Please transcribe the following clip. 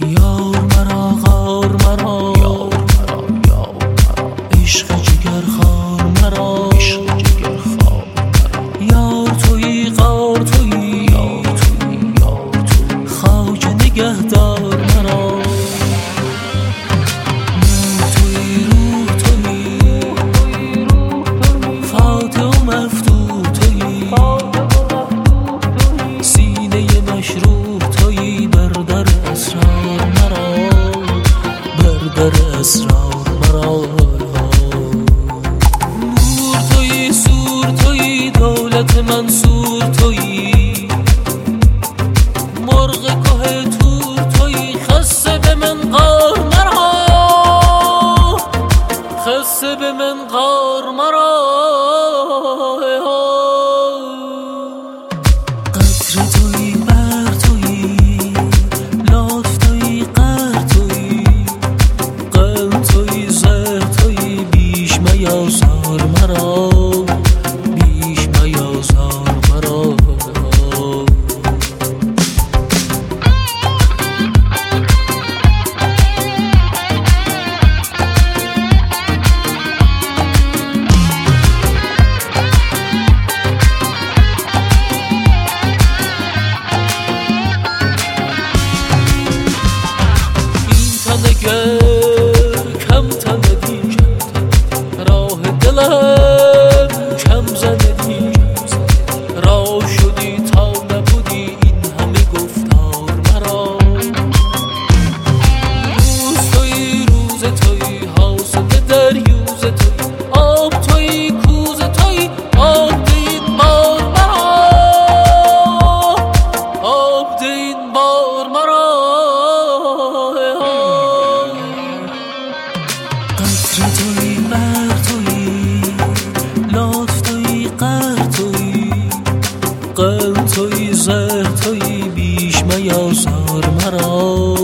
یار مرا غار مرا، عشق جگر خار مرا، یار تویی غار تویی، خواجه نگهدار مرا، نور تویی روح تویی، فاتح و مفتوح تویی، سینه مشروح تویی، بر در اسرار مرا، بر در اسرار مرا. نور تویی سور تویی، دولت منصور تویی، مرغ که تور تویی، خسته به من غار مرا، خسته به من غار مرا. قطره تویی بر تویی، لاف تویی قهر تویی، قلب تویی زهر تویی، بیش میازار مرا، بیش میازار مرا. کم تندی راه دلم کم زندی، راه شدی تا نبودی این همه گفتار مرا. روز تویی روز تویی، حاصل دریوز تویی، آب تویی کوز تویی، آب دین بار مرا، آب دین بار مرا. قطره تویی بر تویی، لاف تویی قهر تویی، قلب تویی زهر تویی، بیش میازار مرا،